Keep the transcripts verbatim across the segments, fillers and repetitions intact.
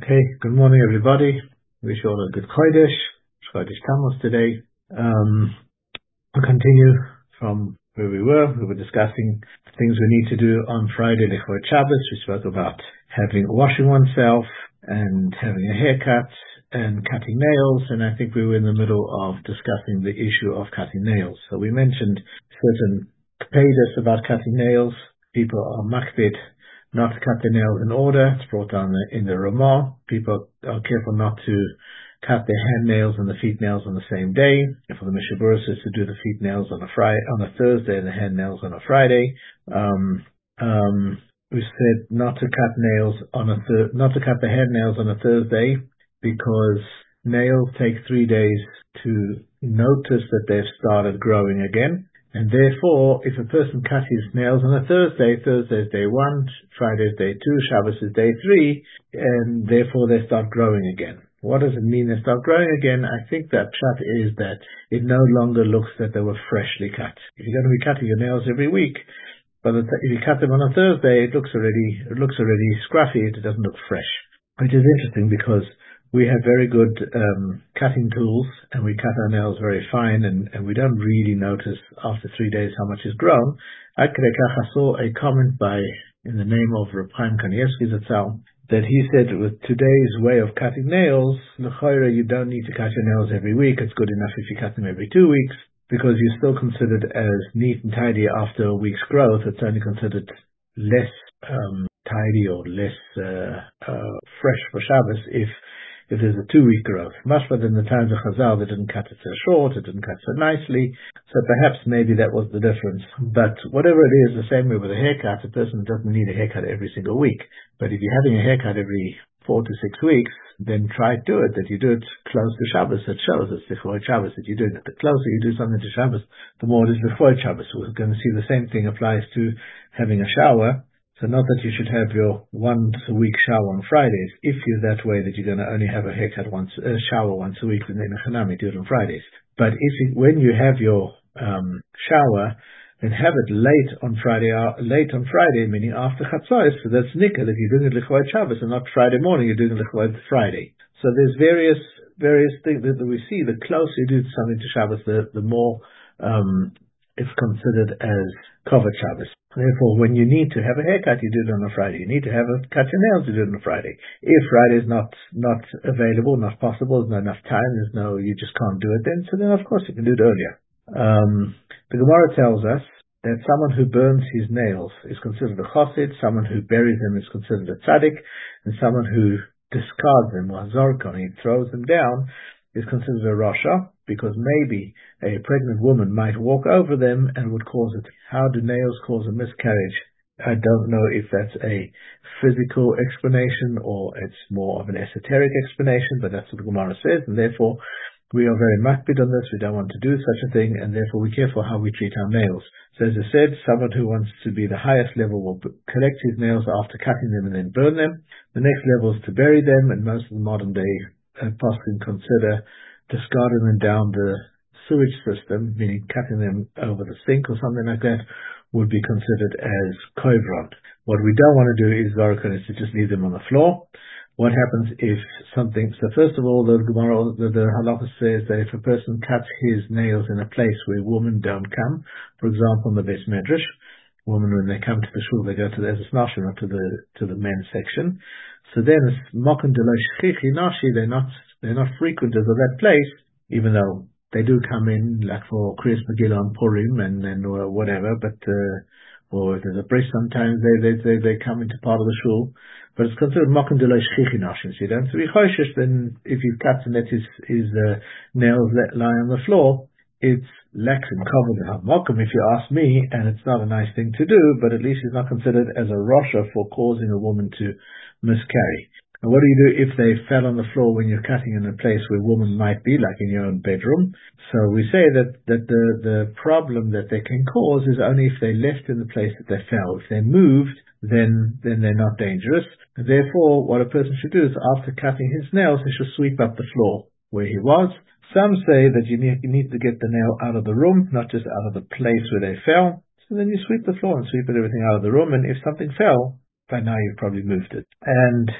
Okay, good morning everybody. Wish you all a good Chodesh, Chodesh Tammuz today. Um, we'll continue from where we were. We were discussing things we need to do on Friday, Lichvot Shabbos. We spoke about having washing oneself and having a haircut and cutting nails, and I think we were in the middle of discussing the issue of cutting nails. So we mentioned certain pages about cutting nails. People are makbid not to cut their nails in order. It's brought down in the Ramah. People are careful not to cut their hand nails and the feet nails on the same day. For the Mishnah Berurah says to do the feet nails on a Friday, on a Thursday, and the hand nails on a Friday. Um, um, we said not to cut nails on a thir- not to cut the hand nails on a Thursday because nails take three days to notice that they've started growing again. And therefore, if a person cuts his nails on a Thursday, Thursday is day one, Friday is day two, Shabbos is day three, and therefore they start growing again. What does it mean they start growing again? I think that pshat is that it no longer looks that they were freshly cut. If you're going to be cutting your nails every week, but if you cut them on a Thursday, it looks already it looks already scruffy. It doesn't look fresh, which is interesting because we have very good um, cutting tools, and we cut our nails very fine, and, and we don't really notice after three days how much is grown. I saw a comment by, in the name of Reb Chaim Kanievsky Zatzal, that he said with today's way of cutting nails, l'chayra, you don't need to cut your nails every week. It's good enough if you cut them every two weeks, because you're still considered as neat and tidy after a week's growth. It's only considered less um, tidy or less uh, uh, fresh for Shabbos if if there's a two-week growth. Much better than the times of Chazal, they didn't cut it so short, it didn't cut so nicely, so perhaps maybe that was the difference. But whatever it is, the same way with a haircut, a person doesn't need a haircut every single week. But if you're having a haircut every four to six weeks, then try to do it, that you do it close to Shabbos. It shows it's Lichvot Shabbos that you're doing it. The closer you do something to Shabbos, the more it is Lichvot Shabbos. We're going to see the same thing applies to having a shower. So not that you should have your once a week shower on Fridays, if you're that way that you're going to only have a haircut once, a shower once a week, then Hanami do it on Fridays. But if you, when you have your um, shower, then have it late on Friday, uh, late on Friday, meaning after Chatzos. So that's Nikkel. If you're doing it Lichvot Shabbos and not Friday morning, you're doing it Lichvot Friday. So there's various various things that we see. The closer you do something to Shabbos, the the more um, it's considered as covered Shabbos. Therefore, when you need to have a haircut, you do it on a Friday. You need to have a cut your nails, you do it on a Friday. If Friday is not not available, not possible, there's not enough time, there's no, you just can't do it then, so then of course you can do it earlier. Um, the Gemara tells us that someone who burns his nails is considered a chassid, someone who buries them is considered a tzaddik, and someone who discards them, or zorkon, he throws them down, is considered a rasha, because maybe a pregnant woman might walk over them and would cause it. How do nails cause a miscarriage? I don't know if that's a physical explanation or it's more of an esoteric explanation, but that's what the Gemara says, and therefore we are very makbid on this. We don't want to do such a thing, and therefore we're careful how we treat our nails. So as I said, someone who wants to be the highest level will collect his nails after cutting them and then burn them. The next level is to bury them, and most of the modern day uh, poskim consider discarding them down the sewage system, meaning cutting them over the sink or something like that, would be considered as kovron. What we don't want to do is zorkon, is to just leave them on the floor. What happens if something, so first of all, the Gemara, the, the halakha says that if a person cuts his nails in a place where women don't come, for example, in the Beis Medrash, women, when they come to the shul, they go to the Ezes Nashim, not to the, to the men's section. So then it's Mokan Delay Shchichi Nashi, they're not, they're not frequenters of that place, even though they do come in, like for Kriyas Megillah and Purim and, and or whatever, but, uh, or if there's a bris sometimes they, they, they, they come into part of the shul, but it's considered Mokan Delay Shchichi Nashi. So you don't have to be choishish, then if you cut and let his, his, uh, nails let lie on the floor, it's lax and covered mokum, if you ask me, and it's not a nice thing to do, but at least it's not considered as a rasha for causing a woman to miscarry. And what do you do if they fell on the floor when you're cutting in a place where women might be, like in your own bedroom? So we say that, that the, the problem that they can cause is only if they left in the place that they fell. If they moved, then then they're not dangerous. And therefore, what a person should do is after cutting his nails, he should sweep up the floor where he was. Some say that you need, you need to get the nail out of the room, not just out of the place where they fell. So then you sweep the floor and sweep everything out of the room, and if something fell, by now you've probably moved it. And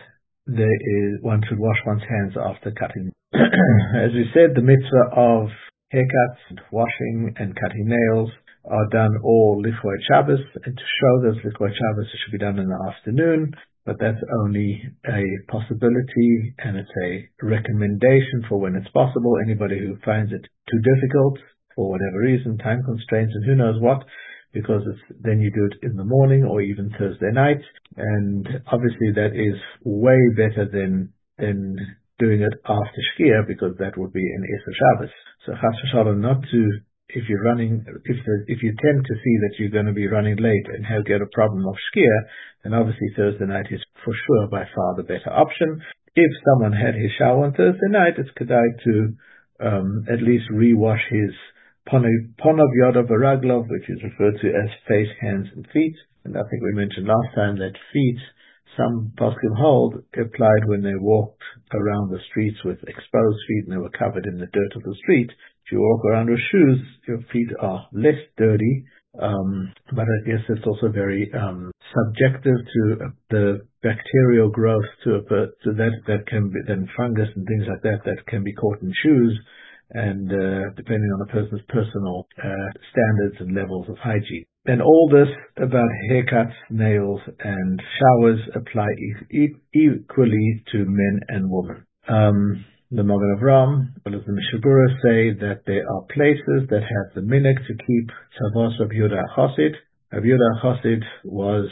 there is one should wash one's hands after cutting. As we said, the mitzvah of haircuts, washing, and cutting nails are done all Lichvot Shabbos, and to show those Lichvot Shabbos, it should be done in the afternoon, but that's only a possibility, and it's a recommendation for when it's possible. Anybody who finds it too difficult, for whatever reason, time constraints, and who knows what, because it's, then you do it in the morning or even Thursday night, and obviously that is way better than than doing it after Shkia, because that would be an Eser Shabbos. So Chas v'Shalom, not to, if you're running, if the, if you tend to see that you're going to be running late and have get a problem of Shkia, then obviously Thursday night is for sure by far the better option. If someone had his shower on Thursday night, it's kedai to um, at least rewash his Ponav Yodav V'Raglov, which is referred to as face, hands, and feet. And I think we mentioned last time that feet, some poskim hold, applied when they walked around the streets with exposed feet and they were covered in the dirt of the street. If you walk around with shoes, your feet are less dirty. Um, but I guess it's also very um, subjective to the bacterial growth to a to that that can be then fungus and things like that that can be caught in shoes. And uh, depending on a person's personal uh, standards and levels of hygiene. And all this about haircuts, nails, and showers apply e- e- equally to men and women. Um, the Magen Avraham, as well as the Mishnah Berurah, say that there are places that have the minhag to keep tzavos of Yehuda Chassid. Yehuda Chassid was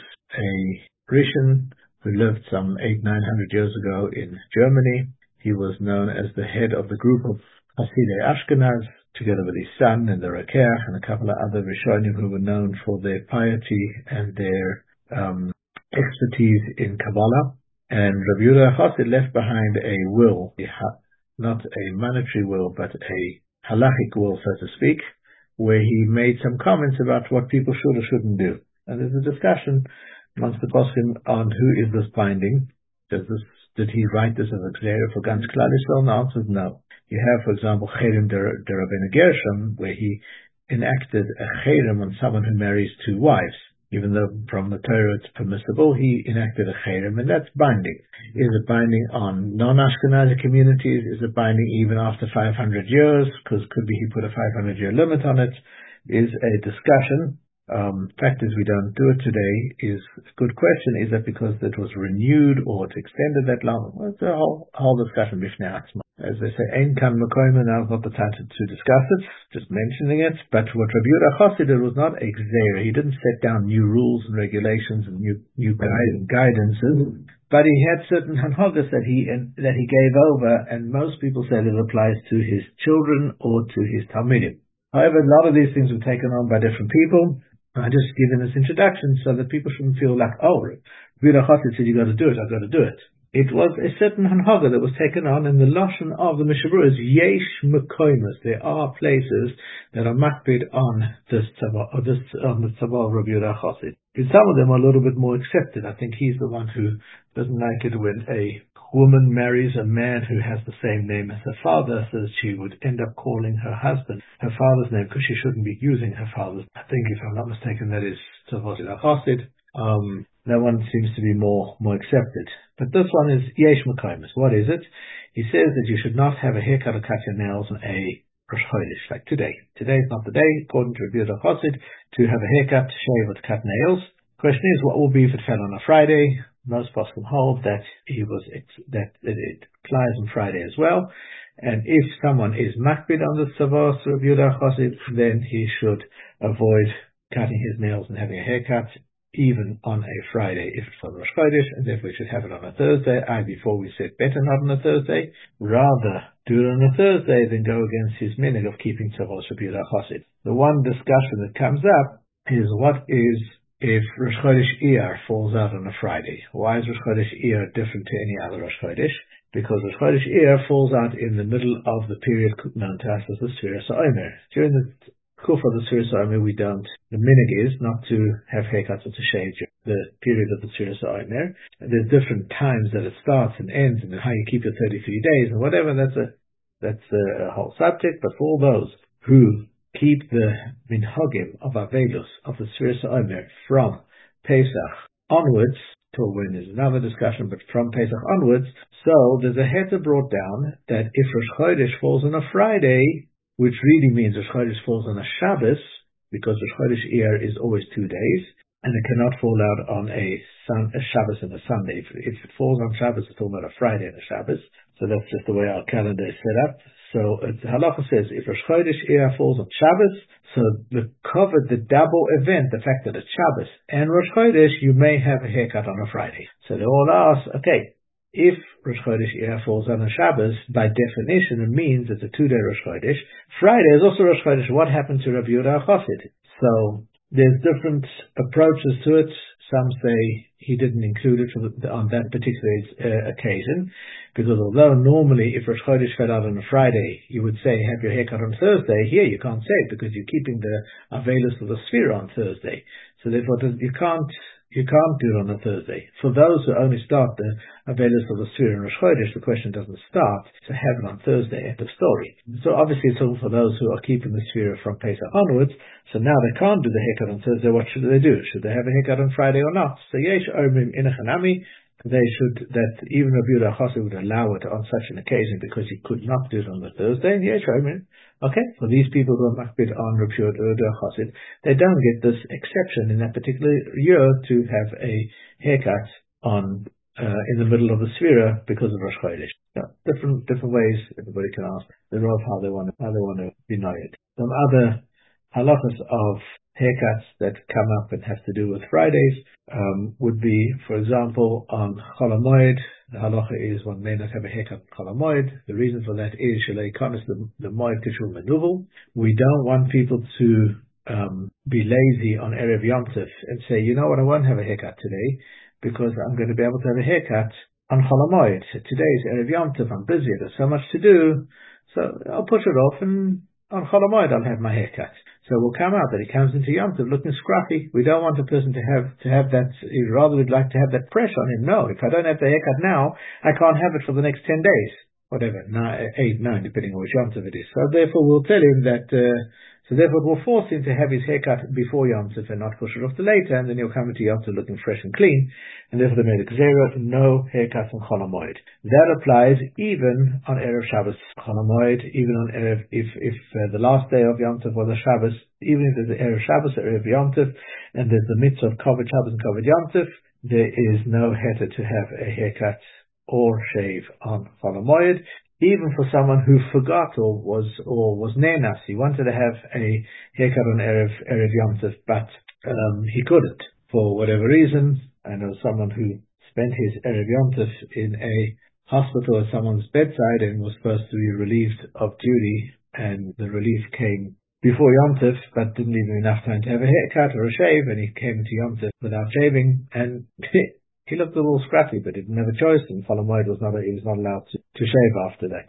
a Rishon who lived some eight, nine hundred years ago in Germany. He was known as the head of the group of Hasidei Ashkenaz, together with his son and the Rakeach and a couple of other Rishonim who were known for their piety and their um, expertise in Kabbalah. And Rabbi Yehuda Chassid left behind a will, not a monetary will, but a halachic will, so to speak, where he made some comments about what people should or shouldn't do. And there's a discussion amongst the poskim on who is this binding. Does this, did he write this as a Gzeira for Ganz Klal Yisrael? And the answer is no. You have, for example, Cherem der Rabbeinu Gershom, where he enacted a Cherem on someone who marries two wives. Even though from the Torah it's permissible, he enacted a Cherem, and that's binding. Is it binding on non-Ashkenazi communities? Is it binding even after five hundred years? Because could be he put a five hundred year limit on it. Is a discussion. Um, fact is, we don't do it today. Is a good question. Is that because it was renewed or it's extended that long? Well, it's a whole, whole discussion. As they say, Ein kan mekoyim, now is not the time to, to discuss it, just mentioning it. But what Rabbi Yehuda Chassid did was not a gzeira. He didn't set down new rules and regulations and new new guide, guidances. But he had certain hanhagas that he that he gave over, and most people say that it applies to his children or to his talmidim. However, a lot of these things were taken on by different people. I just given this introduction so that people shouldn't feel like, oh, Yehuda Chassid said you got to do it, I've got to do it. It was a certain hanhaga that was taken on, and the lashon of the Mishnah Berurah is yesh mekoymas. There are places that are makpid on this tzavah, or this on the tzavah of Rabbi Yehuda Chassid. And some of them are a little bit more accepted. I think he's the one who doesn't like it when a woman marries a man who has the same name as her father, so that she would end up calling her husband her father's name because she shouldn't be using her father's. I think, if I'm not mistaken, that is tzavah Yehuda Chassid. Um, that one seems to be more more accepted. But this one is yesh mekoymas. What is it? He says that you should not have a haircut or cut your nails on a Rosh Chodesh, like today. Today is not the day, according to Rabbi Yehuda Chassid, to have a haircut, to shave, or to cut nails. Question is, what will be if it fell on a Friday? Most poskim hold that he was that it applies on Friday as well. And if someone is makbid on the tzavos of Rabbi Yehuda Chassid, then he should avoid cutting his nails and having a haircut, even on a Friday if it's on Rosh Chodesh, and therefore we should have it on a Thursday. I, before we said better not on a Thursday, rather do it on a Thursday than go against his minhag of keeping tzavos of Yehuda Chassid. The one discussion that comes up is what is if Rosh Chodesh Iyar falls out on a Friday. Why is Rosh Chodesh Iyar different to any other Rosh Chodesh? Because Rosh Chodesh Iyar falls out in the middle of the period known to us as the Sfiras HaOmer. During the Kufa of the Sfiras HaOmer, we don't, the minhag is not to have haircuts or to shave during the period of the Sfiras HaOmer. There's different times that it starts and ends, and how you keep your thirty-three days and whatever. That's a that's a whole subject. But for all those who keep the minhagim of Avelus of the Sfiras HaOmer from Pesach onwards till when is another discussion, but from Pesach onwards. So there's a heter brought down that if Rosh Chodesh falls on a Friday, which really means Rosh Chodesh falls on a Shabbos, because Rosh Chodesh Iyar is always two days, and it cannot fall out on a, sun, a Shabbos and a Sunday. If, if it falls on Shabbos, it's all about a Friday and a Shabbos. So that's just the way our calendar is set up. So uh, the halacha says if Rosh Chodesh Iyar falls on Shabbos, so the covered the double event, the fact that it's Shabbos and Rosh Chodesh, you may have a haircut on a Friday. So they all ask, okay, if Rosh Chodesh Iyar falls on a Shabbos, by definition it means it's a two-day Rosh Chodesh. Friday is also Rosh Chodesh. What happened to Rabbi Yehuda Chassid? So there's different approaches to it. Some say he didn't include it for the, on that particular uh, occasion, because although normally if Rosh Chodesh fell out on a Friday, you would say have your haircut on Thursday. Here you can't say it because you're keeping the Avelis of the Sphere on Thursday. So therefore you can't you can't do it on a Thursday. For those who only start the Avelis of the Sphere in Rosh Chodesh, the question doesn't start to have it on Thursday. End of story. So obviously it's all for those who are keeping the Sphere from Pesach onwards. So now they can't do the haircut on Thursday. What should they do? Should they have a haircut on Friday or not? So Yesh Omrim Inachanami, they should, that even Rabbi Yehuda Chassid would allow it on such an occasion because he could not do it on the Thursday. Yesh Omrim. Okay, for these people who are makbid on Rabbi Yehuda Chassid, they don't get this exception in that particular year to have a haircut on uh, in the middle of the Sphira because of Rosh Chodesh. So different different ways everybody can ask the Rav how they want to how they want to deny it. Some other halachas of haircuts that come up and have to do with Fridays um, would be, for example, on Chol HaMoed. The halacha is one may not have a haircut on Chol HaMoed. The reason for that is Shalei Kanis the the Moed Kishul Menuvel. We don't want people to um, be lazy on Erev Yom Tov and say, you know what, I won't have a haircut today because I'm going to be able to have a haircut on Chol HaMoed. Today is Erev Yom Tov. I'm busy. There's so much to do, so I'll push it off and on Chol HaMoed I'll have my haircut. So it will come out that he comes into Yom Tov looking scruffy. We don't want a person to have to have that. Rather, we'd like to have that pressure on him. No, if I don't have the haircut now, I can't have it for the next ten days, whatever, nine, eight, nine, depending on which Yom Tov it is. So therefore, we'll tell him that. Uh, so therefore, we'll force him to have his haircut before Yom Tov and not push it off to later, and then he'll come into Yom Tov looking fresh and clean. And therefore, they made a gzera, no haircut on Chol HaMoed. That applies even on Erev Shabbos Chol HaMoed, even on Erev, if if uh, the last day of Yom Tov was a Shabbos, even if there's an Erev Shabbos or Erev Yom Tov, and there's the mitzvah of Kavod Shabbos and Kavod Yom Tov, there is no heter to have a haircut or shave on Chol HaMoed. Even for someone who forgot or was or was nenas, he wanted to have a haircut on Erev Erev Yom Tov, but um, he couldn't for whatever reason. I know someone who spent his Erev Yom Tov in a hospital at someone's bedside and was supposed to be relieved of duty, and the relief came before Yom Tov, but didn't leave him enough time to have a haircut or a shave, and he came to Yom Tov without shaving, and he looked a little scrappy, but he didn't have a choice, and Chol HaMoed was not, he was not allowed to, to shave after that.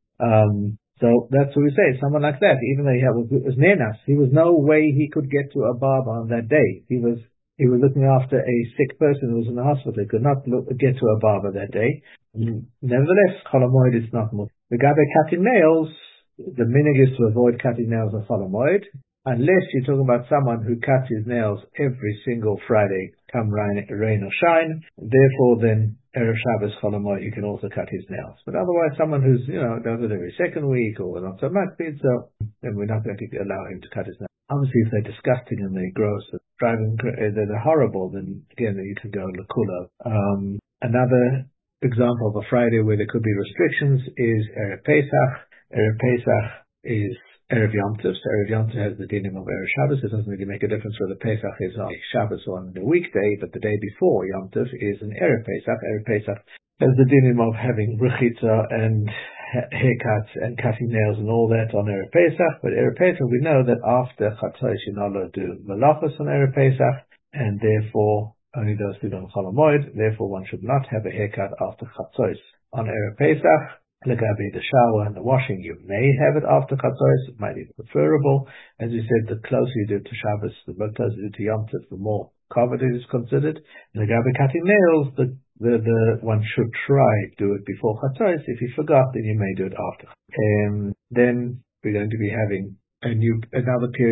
Um, so that's what we say, someone like that, even though he had, was, was nenas, he was no way he could get to a barber on that day. He was, he was looking after a sick person who was in the hospital. He could not look, get to a barber that day. Nevertheless, Chol HaMoed is not more. The guy by cutting nails, the minig is to avoid cutting nails on Chol HaMoed, unless you're talking about someone who cuts his nails every single Friday, come rain, rain or shine. Therefore, then Erev Shabbos Chol HaMoed, you can also cut his nails. But otherwise, someone who's, you know, does it every second week or not so much, so then we're not going to allow him to cut his nails. Obviously, if they're disgusting and they're gross, and driving, they're horrible, then again, you can go L'Kula. Um, another example of a Friday where there could be restrictions is Erev Pesach. Erev Pesach is Erev Yom Tov. So Erev Yom Tov has the dinim of Erev Shabbos. It doesn't really make a difference whether Pesach is on Shabbos or on the weekday, but the day before Yom Tov is an Erev Pesach. Erev Pesach has the dinim of having rechitza and haircuts and cutting nails and all that on Erev Pesach. But Erev Pesach, we know that after Chatzos you're not allowed to do malachos on Erev Pesach, and therefore only those who don't Chol HaMoed. Therefore, one should not have a haircut after Chatzos on Erev Pesach. Legabi the shower and the washing, you may have it after Chatzos. It might be preferable. As we said, the closer you do to Shabbos, the more closer you do to Yom Tov, the more covered it is considered. Legabi cutting nails, the, the the one should try do it before Chatzos. If you forgot, then you may do it after. And then we're going to be having a new another period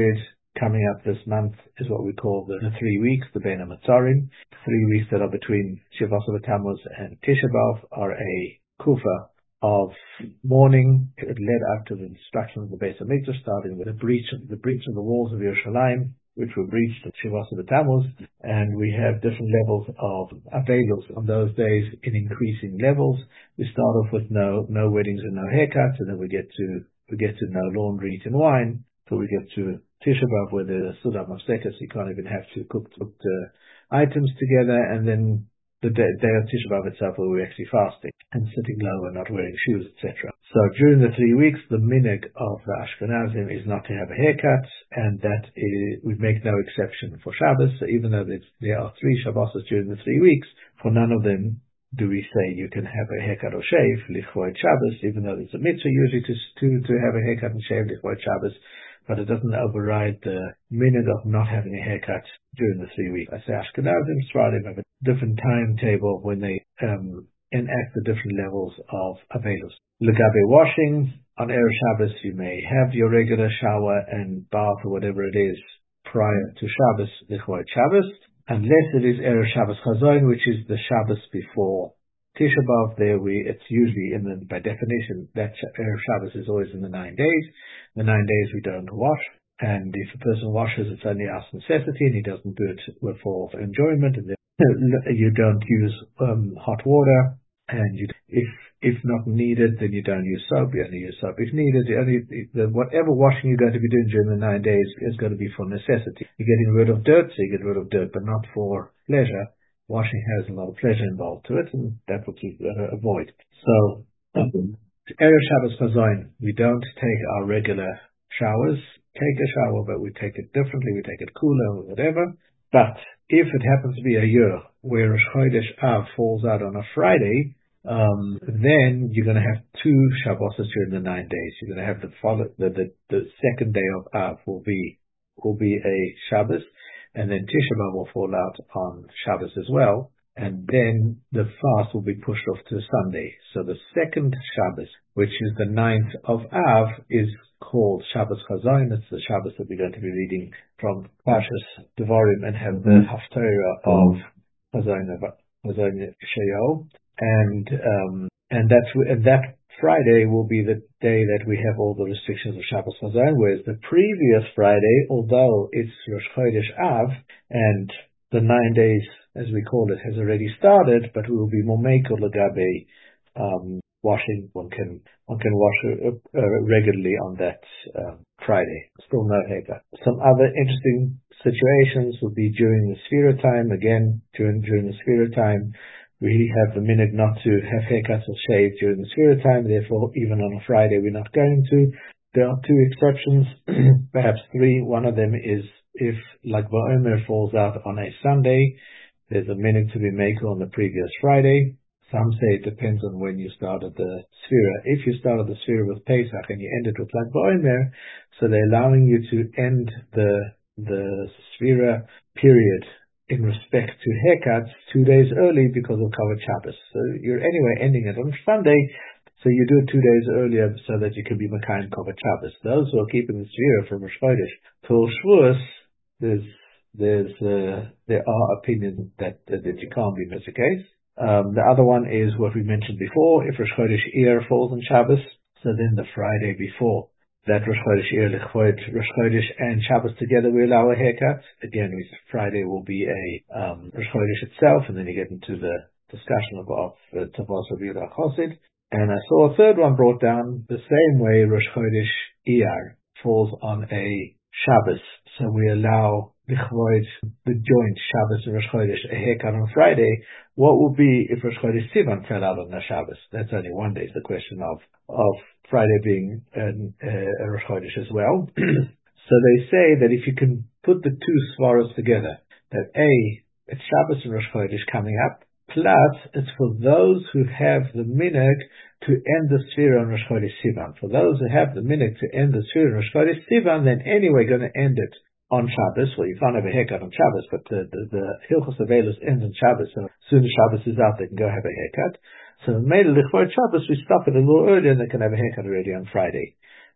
coming up this month is what we call the, the three weeks, the Bein HaMetzarim. Three weeks that are between Shavuos Tammuz and Tisha B'Av are a kufa of mourning. It led up to the destruction of the Beis HaMikdash, starting with a breach of the breach of the walls of Yerushalayim, which were breached at Shavuos Tammuz, and we have different levels of avelos on those days in increasing levels. We start off with no no weddings and no haircuts, and then we get to we get to no laundry, eat and wine. So we get to Tisha B'Av, where there's a Suda Mafsekas, you can't even have to cook cook the items together, and then the day, day of Tisha B'Av itself, where we're actually fasting and sitting low and not wearing shoes, et cetera. So during the three weeks, the minhag of the Ashkenazim is not to have a haircut, and that is, we make no exception for Shabbos. So even though there are three Shabbos during the three weeks, for none of them do we say you can have a haircut or shave, Lichvod Shabbos, even though it's a mitzvah usually to, to, to have a haircut and shave Lichvod Shabbos, but it doesn't override the minhag of not having a haircut during the three weeks. I say Ashkenazim, Sfaradim have a different timetable when they um, enact the different levels of avelos. Legabe washing, on Erev Shabbos you may have your regular shower and bath or whatever it is prior to Shabbos, Lichvod Shabbos, unless it is Erev Shabbos Chazoin, which is the Shabbos before Tisha B'Av. There we, it's usually in the, by definition, that Erev Shabbos is always in the nine days. The nine days we don't wash, and if a person washes, it's only out of necessity, and he doesn't do it for enjoyment, and then you don't use um, hot water, and you, if if not needed, then you don't use soap. You only use soap if needed. You only, the, whatever washing you're going to be doing during the nine days is going to be for necessity. You're getting rid of dirt, so you get rid of dirt, but not for pleasure. Washing has a lot of pleasure involved to it, and that will keep uh, avoid. So, um, Erev Shabbos Chazoin, we don't take our regular showers, take a shower, but we take it differently. We take it cooler or whatever. But if it happens to be a year where Rosh Chodesh Av falls out on a Friday, um, then you're going to have two Shabbos during the nine days. You're going to have the follow, the, the the second day of Av will be will be a Shabbos, and then Tisha B'Av will fall out on Shabbos as well, and then the fast will be pushed off to Sunday. So the second Shabbos, which is the ninth of Av, is called Shabbos Chazoin. It's the Shabbos that we're going to be reading from Parshas Devarim and have the Haftarah of Chazoin Chazoin Yeshayahu, and um, and that's and that Friday will be the day that we have all the restrictions of Shabbos Chazoin, whereas the previous Friday, although it's Rosh Chodesh Av and the nine days, as we call it, has already started, but we will be more mekel legabe um, washing. One can one can wash uh, uh, regularly on that uh, Friday. Still no haircut. Some other interesting situations would be during the Sefira time. Again, during during the Sefira time, we have the minhag not to have haircuts or shave during the Sefira time. Therefore, even on a Friday, we're not going to. There are two exceptions, perhaps three. One of them is if, like Ba'omer falls out on a Sunday, there's a minhag to be made on the previous Friday. Some say it depends on when you started the Sefira. If you started the Sefira with Pesach and you ended with Lag Ba'omer, so they're allowing you to end the the Sefira period in respect to haircuts two days early because of Kavod Shabbos. So you're anyway ending it on Sunday, so you do it two days earlier so that you can be Mekayim Kavod Shabbos. Those who are keeping the Sefira from Rosh Chodesh till Shavuos, there's there's uh, there are opinions that that, that you can't be Mezukes. Um, the other one is what we mentioned before. If Rosh Chodesh Iyar falls on Shabbos, so then the Friday before that Rosh Chodesh Iyar, Rosh Chodesh and Shabbos together we allow a haircut. Again, we, Friday will be a um, Rosh Chodesh itself, and then you get into the discussion of, of uh, Tavos Rabbi Yehuda Chosid. And I saw a third one brought down the same way. Rosh Chodesh Iyar falls on a Shabbos, so we allow Lichvoid, the joint Shabbos and Rosh Chodesh, a haircut on Friday. What would be if Rosh Chodesh Sivan fell out on the Shabbos? That's only one day. It's the question of of Friday being an, uh, a Rosh Chodesh as well. So they say that if you can put the two svaros together, that A, it's Shabbos and Rosh Chodesh coming up, plus it's for those who have the minhag to end the Sefira on Rosh Chodesh Sivan. For those who have the minhag to end the Sefira on Rosh Chodesh Sivan, then anyway going to end it on Shabbos. Well, you can't have a haircut on Shabbos, but the the, the Hilchos Avelos ends on Shabbos, so as soon as Shabbos is out, they can go have a haircut. So made a Lichvod Shabbos, we stop it a little earlier, and they can have a haircut already on Friday.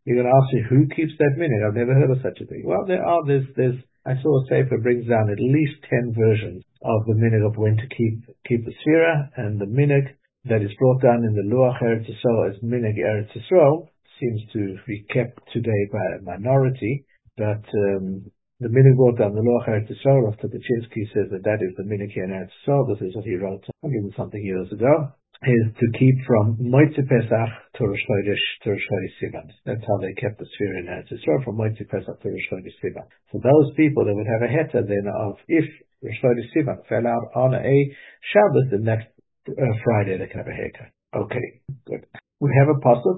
You're going to ask me, who keeps that minhag? I've never heard of such a thing. Well, there are, there's, there's, I saw a sefer brings down at least ten versions of the minhag of when to keep, keep the sfira, and the minhag that is brought down in the Luach Eretz Yisrael as minhag Eretz Yisrael seems to be kept today by a minority, but, um, the minhag brought down the Luach Eretz Yisrael, Rav Tukachinsky says that that is the minhag here in Eretz Yisrael. This is what he wrote one hundred and something years ago. Is to keep from Motzei Pesach to Rosh Chodesh to Rosh Chodesh Sivan. That's how they kept the sphere in Eretz Yisrael, from Motzei Pesach to Rosh Chodesh Sivan. So those people, they would have a heta then of, if Rosh Chodesh Sivan fell out on a Shabbos, the next uh, Friday they can have a haircut. Okay, good. We have a pasuk.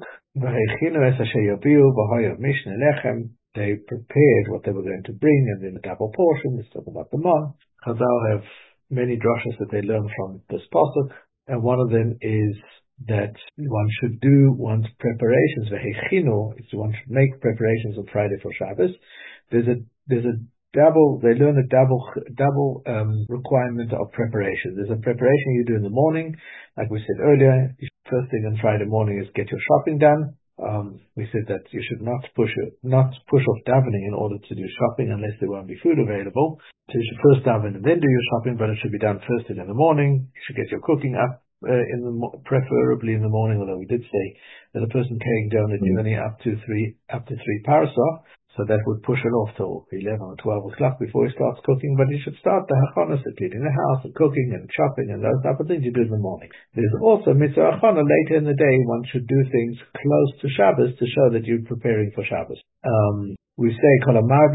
They prepared what they were going to bring, and then the double portion. Let's talk about the mon. Chazal have many drashas that they learn from this pasuk. And one of them is that one should do one's preparations. Vehechinu is one should make preparations on Friday for Shabbos. There's a there's a double. They learn a double double um, requirement of preparation. There's a preparation you do in the morning, like we said earlier. First thing on Friday morning is get your shopping done. Um, we said that you should not push it, not push off davening in order to do shopping unless there won't be food available. So you should first daven and then do your shopping, but it should be done first thing in the morning. You should get your cooking up uh, in the mo- preferably in the morning. Although we did say that a person can go on a journey up to three up to three parasah, so that would push it off till eleven or twelve o'clock before he starts cooking. But you should start the hachanas, cleaning the house and cooking and shopping and those type of things you do in the morning. There's also mitzvah hachana later in the day. One should do things close to Shabbos to show that you're preparing for Shabbos. Um, we say someone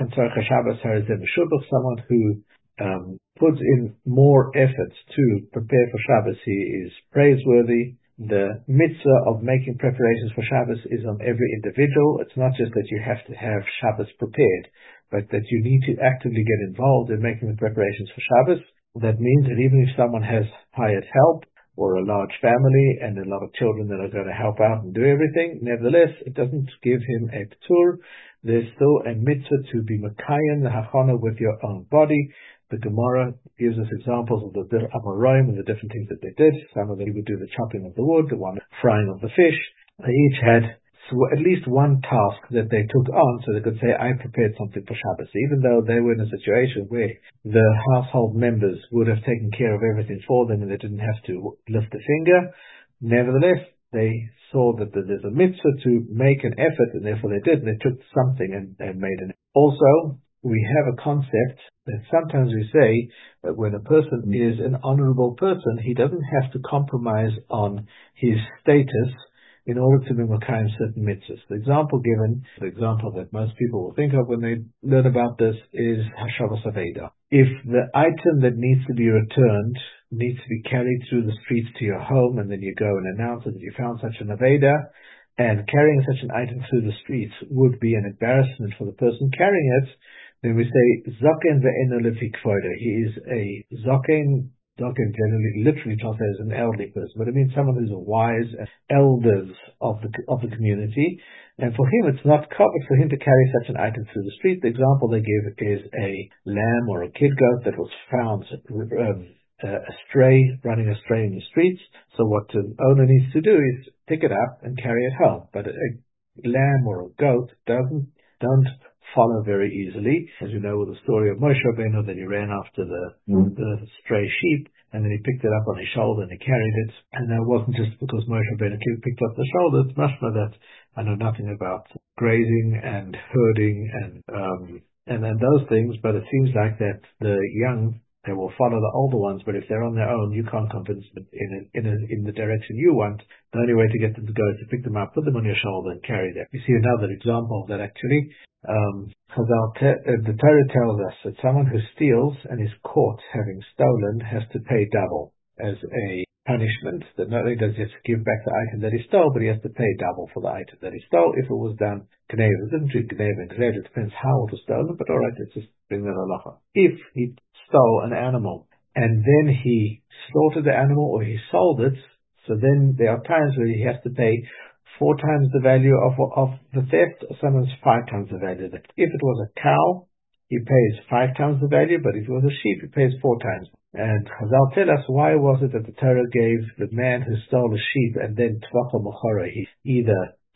who um, puts in more efforts to prepare for Shabbos, he is praiseworthy. The mitzvah of making preparations for Shabbos is on every individual. It's not just that you have to have Shabbos prepared, but that you need to actively get involved in making the preparations for Shabbos. That means that even if someone has hired help or a large family and a lot of children that are going to help out and do everything, nevertheless, it doesn't give him a ptur. There's still a mitzvah to be makayan, the hachana, with your own body. The Gemara gives us examples of the Amoraim and the different things that they did. Some of them would do the chopping of the wood, the one frying of the fish. They each had at least one task that they took on so they could say, I prepared something for Shabbos. Even though they were in a situation where the household members would have taken care of everything for them and they didn't have to lift a finger, nevertheless, they saw that there's a mitzvah to make an effort, and therefore they did, and they took something and, and made an effort. Also, we have a concept that sometimes we say that when a person is an honorable person, he doesn't have to compromise on his status in order to be makayim certain mitzvahs. The example given, the example that most people will think of when they learn about this is Hashavas Aveda. If the item that needs to be returned needs to be carried through the streets to your home, and then you go and announce that you found such an Aveda, and carrying such an item through the streets would be an embarrassment for the person carrying it, then we say, Zaken ve'eno lefi kvoda. He is a Zaken. Zaken generally, literally translated as an elderly person, but it means someone who's a wise elders of the of the community. And for him, it's not covered for him to carry such an item through the street. The example they give is a lamb or a kid goat that was found um, uh, astray, running astray in the streets. So what the owner needs to do is pick it up and carry it home. But a, a lamb or a goat doesn't don't follow very easily. As you know, with the story of Moshe Rabbeinu, that he ran after the, mm. the stray sheep, and then he picked it up on his shoulder and he carried it. And that wasn't just because Moshe Rabbeinu picked up the shoulder. It's much more that I know nothing about grazing and herding and um, and then those things, but it seems like that the young, they will follow the older ones, but if they're on their own, you can't convince them in a, in a, in the direction you want. The only way to get them to go is to pick them up, put them on your shoulder, and carry them. You see another example of that actually. Um, te- uh, the Torah tells us that someone who steals and is caught having stolen has to pay double as a punishment. That not only does he have to give back the item that he stole, but he has to pay double for the item that he stole if it was done Gneva. It didn't treat Gneva and Gneva. It depends how it was stolen, but alright, let's just bring that halacha. If he stole an animal and then he slaughtered the animal or he sold it, so then there are times where he has to pay four times the value of of the theft, or sometimes five times the value. If it was a cow, he pays five times the value, but if it was a sheep, he pays four times. And Chazal tell us, why was it that the Torah gave the man who stole a sheep and then Tvachah Mechora, he either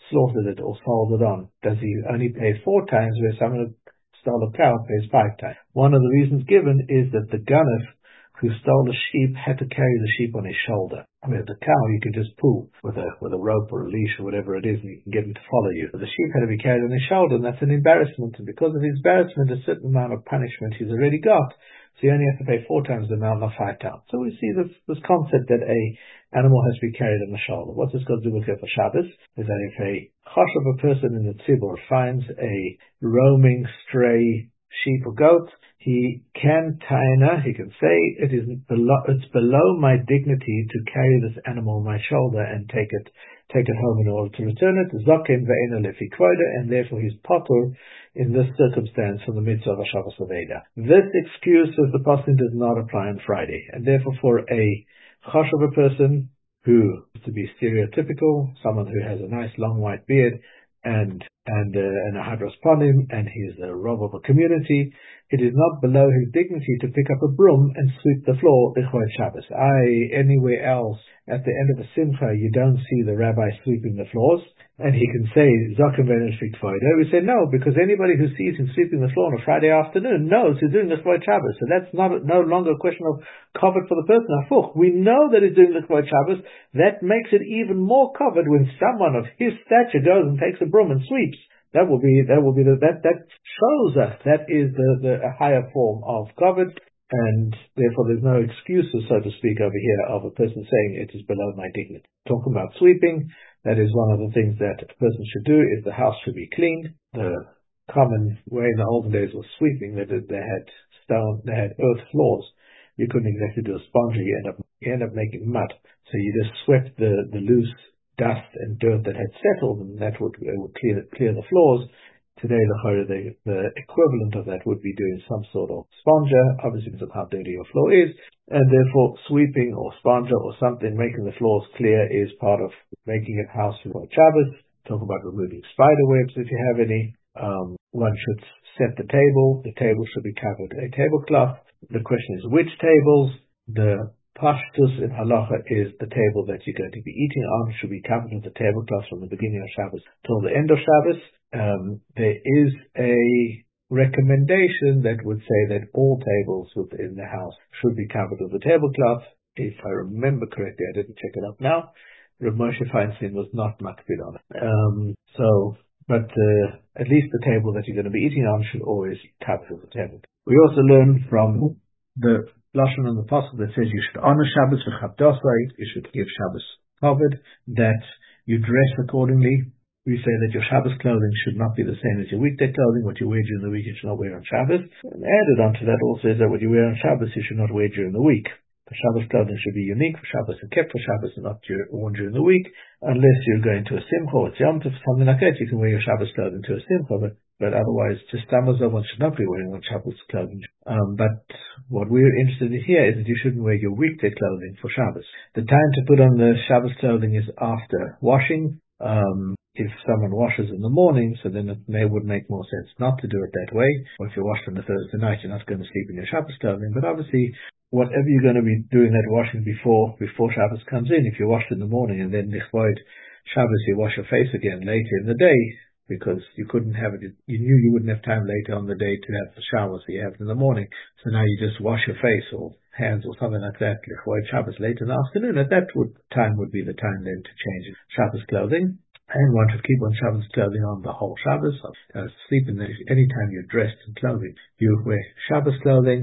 slaughtered it or sold it on, does he only pay four times where someone who stole a cow pays five times? One of the reasons given is that the ganef who stole the sheep had to carry the sheep on his shoulder. Where the cow you can just pull with a with a rope or a leash or whatever it is, and you can get him to follow you. But the sheep had to be carried on his shoulder, and that's an embarrassment. And because of his embarrassment, a certain amount of punishment he's already got. So you only have to pay four times the amount, not five times. So we see this this concept that a animal has to be carried on the shoulder. What's this got to do with for Shabbos? Is that if a chosh of a person in the tzibur finds a roaming stray sheep or goat, he can taina, he can say it is below, it's below my dignity to carry this animal on my shoulder and take it, take it home in order to return it. Zaken ve'ena lefi kvoda, and therefore he's potter in this circumstance from the mitzvah of Shabbos Aveda. This excuse of the person does not apply on Friday, and therefore for a chosh of a person who is to be stereotypical, someone who has a nice long white beard and and uh, and a hadros ponim, and he's a rob of a community, it is not below his dignity to pick up a broom and sweep the floor b'chol Shabbos. I anywhere else at the end of a simcha you don't see the rabbi sweeping the floors, and he can say zaken ve'ena lefi kvoda. We say no, because anybody who sees him sweeping the floor on a Friday afternoon knows he's doing this b'chol Shabbos. So that's not no longer a question of covered for the person. Afuch, we know that he's doing this b'chol Shabbos. That makes it even more covered when someone of his stature goes and takes a broom and sweeps. That will be that will be the, that that shows us that is the, the a higher form of covered, and therefore there's no excuses, so to speak, over here of a person saying it is below my dignity. Talking about sweeping, that is one of the things that a person should do. Is the house should be cleaned. The common way in the olden days was sweeping. That they had stone, they had earth floors. You couldn't exactly do a sponge. You end up you end up making mud. So you just swept the the loose dust and dirt that had settled, and that would, would clear clear the floors. Today, the, the the equivalent of that would be doing some sort of sponger, obviously because of how dirty your floor is, and therefore sweeping or sponger or something, making the floors clear, is part of making a house for Shabbos. Talk about removing spider webs if you have any. Um, one should set the table. The table should be covered a tablecloth. The question is which tables. The Pashtus in halacha is the table that you're going to be eating on should be covered with the tablecloth from the beginning of Shabbos till the end of Shabbos. Um, there is a recommendation that would say that all tables within the house should be covered with the tablecloth. If I remember correctly, I didn't check it up now. Rav Moshe Feinstein was not makpid on it. Um, so, but uh, at least the table that you're going to be eating on should always be covered with the table. We also learn from the Lashon and the Pasuk that says you should honor Shabbos with Chabdosai, you should give Shabbos covered, that you dress accordingly. We say that your Shabbos clothing should not be the same as your weekday clothing. What you wear during the week you should not wear on Shabbos. And added onto that also is that what you wear on Shabbos you should not wear during the week. The Shabbos clothing should be unique for Shabbos and kept for Shabbos and not worn during the week. Unless you're going to a simcha or Yom Tov, something like that, you can wear your Shabbos clothing to a simcha, but But otherwise, just Amazon, one should not be wearing on Shabbos clothing. Um, but what we're interested in here is that you shouldn't wear your weekday clothing for Shabbos. The time to put on the Shabbos clothing is after washing. Um, if someone washes in the morning, so then it may would make more sense not to do it that way. Or if you wash on the Thursday night, you're not going to sleep in your Shabbos clothing. But obviously, whatever you're going to be doing that washing before before Shabbos comes in, if you washed in the morning and then Nichvoid Shabbos, you wash your face again later in the day, because you couldn't have it, you knew you wouldn't have time later on the day to have the shower, so you have it in the morning. So now you just wash your face or hands or something like that, Lichvoid Shabbos late in the afternoon. At that would, time would be the time then to change Shabbos clothing. And one should keep on Shabbos clothing on the whole Shabbos. Uh, sleep in the, anytime you're dressed in clothing, you wear Shabbos clothing,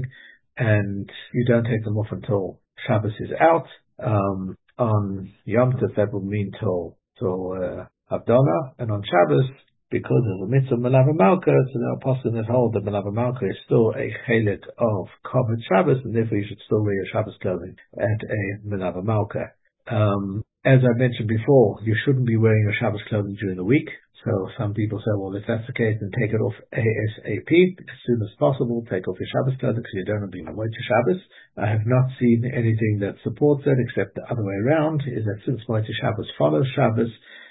and you don't take them off until Shabbos is out. Um, on Yom Tov, that would mean till, till, uh, Havdalah, and on Shabbos, because of the mitzvah Melava Malka, so the apostle that hold that Melava Malka is still a chelik of covered Shabbos, and therefore you should still wear your Shabbos clothing at a Melava Malka. Um, as I mentioned before, you shouldn't be wearing your Shabbos clothing during the week. So some people say, well, if that's the case, then take it off ASAP, as soon as possible. Take off your Shabbos clothing because you don't want to be avoid your Shabbos. I have not seen anything that supports that except the other way around, is that since Moed Shabbos follows Shabbos,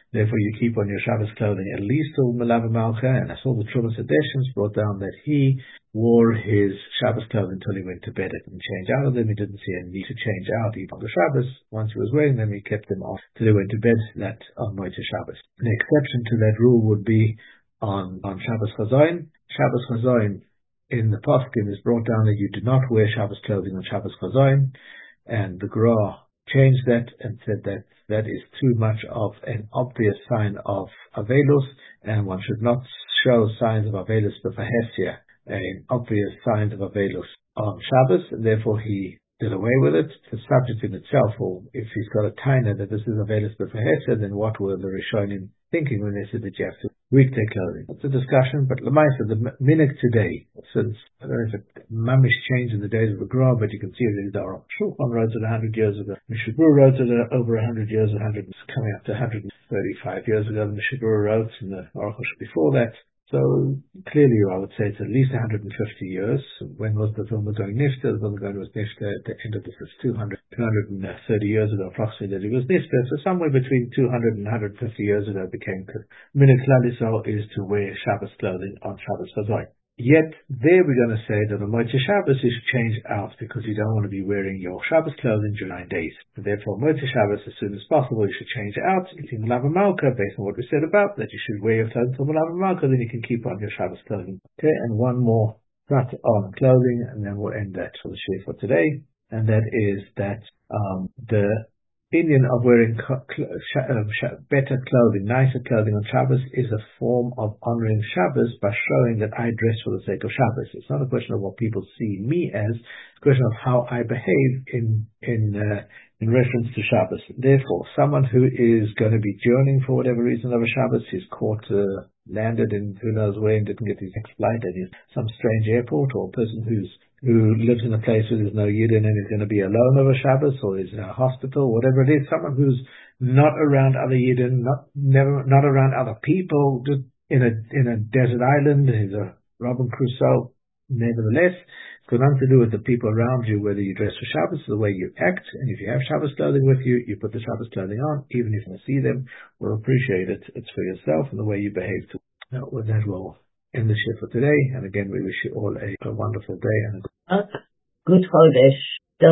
Therefore, you keep on your Shabbos clothing at least till Melava Malka, and I saw the Trumas editions brought down that he wore his Shabbos clothing until he went to bed. He didn't change out of them. He didn't see any need to change out even on the Shabbos. Once he was wearing them, he kept them off till he went to bed. That on Motzei Shabbos. An exception to that rule would be on on Shabbos Chazayin. Shabbos Chazayin in the Poskim is brought down that you do not wear Shabbos clothing on Shabbos Chazayin, and the Gra changed that and said that that is too much of an obvious sign of Avelus, and one should not show signs of Avelus b'fahesia, an obvious sign of Avelus on Shabbos, and therefore he did away with it. The subject in itself, or if he's got a taina that this is Avelus b'fahesia, then what were the Rishonim thinking when they said that you have to weekday clothing? It's a discussion, but Lamaisa, the minhag today, since I don't know if it mamish changed in the days of the Gra, but you can see that the Shulchan wrote it a hundred years ago. Mishabur wrote it over a hundred years, a hundred coming up to one hundred thirty-five years ago. And Mishabur wrote, and the Aruch before that. So clearly, I would say it's at least one hundred fifty years. When was the film going nifta? The film was nifta at the end of this is two hundred, two hundred thirty years ago, approximately, that it was nifta. So somewhere between two hundred and one hundred fifty years ago, it became minhag klal Yisrael is to wear Shabbos clothing on Shabbos Chazayin. Yet there we're going to say that on Motzei Shabbos you should change out because you don't want to be wearing your Shabbos clothing during nine days. And therefore, Motzei Shabbos, as soon as possible, you should change out. Eating Melava Malka, based on what we said about that, you should wear your clothing till Melava Malka, then you can keep on your Shabbos clothing. Okay, and one more prat on clothing, and then we'll end that for the shir for today. And that is that um, the Indian of wearing cl- sh- um, sh- better clothing, nicer clothing on Shabbos is a form of honoring Shabbos by showing that I dress for the sake of Shabbos. It's not a question of what people see me as; it's a question of how I behave in in uh, in reference to Shabbos. Therefore, someone who is going to be journeying for whatever reason over Shabbos, he's caught, uh, landed in who knows where and didn't get his next flight at some strange airport, or a person who's who lives in a place where there's no Yidden and is going to be alone over Shabbos, or is in a hospital, whatever it is, someone who's not around other Yidden, not never not around other people, just in a in a desert island, he's a Robin Crusoe. Nevertheless, it's got nothing to do with the people around you, whether you dress for Shabbos, the way you act, and if you have Shabbos clothing with you, you put the Shabbos clothing on, even if you don't see them or appreciate it, it's for yourself and the way you behave to. Now, with that, we'll end the shir for today, and again, we wish you all a, a wonderful day and a good Chodesh.